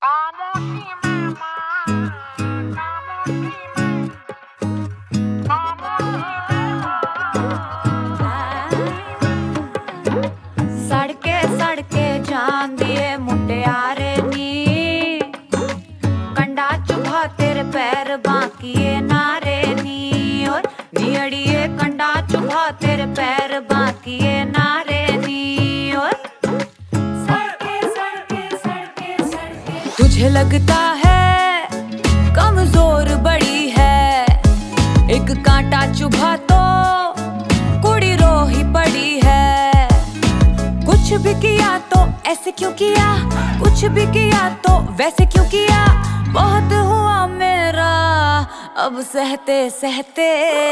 सड़के सड़के जान दिए मुटियारे नी, कंडा चुभा तेरे पैर बाकिए नारे नी। और नियड़िए कंडा चुभा तेरे पैर बाकिए नारे नी। और सड़के सड़के सड़के सड़के तुझे लगता है कमजोर बड़ी है, एक कांटा चुभा तो कुड़ी रो ही पड़ी है। कुछ भी किया तो ऐसे क्यों किया, कुछ भी किया तो वैसे क्यों किया। बहुत हुआ मेरा अब सहते सहते।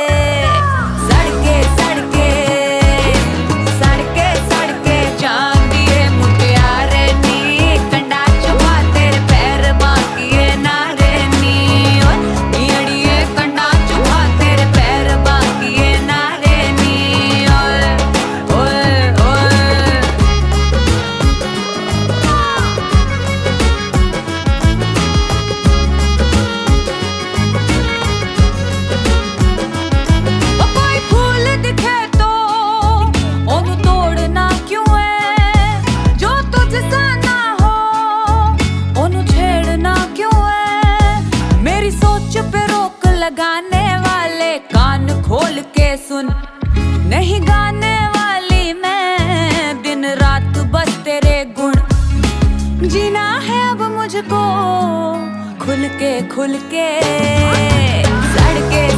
सड़के सड़के सड़के सड़के जान दिए मुटियारे नी, कंडा चुभा तेरे पैर बाकिए नारे नी। और नियड़िए कंडा चुभा तेरे पैर बाकिए नारे नी। और ओए ओए कोई फूल दिखे तो ओनू तोड़ना क्यों है, जो तुझसे ना हो ओनू छेड़ना क्यों है। मेरी सोच पे रोक लगाने वाले कान खोल के सुन, नहीं गाने वाली मैं दिन रात बस तेरे गुण। जीना है अब मुझको खुल के सड़के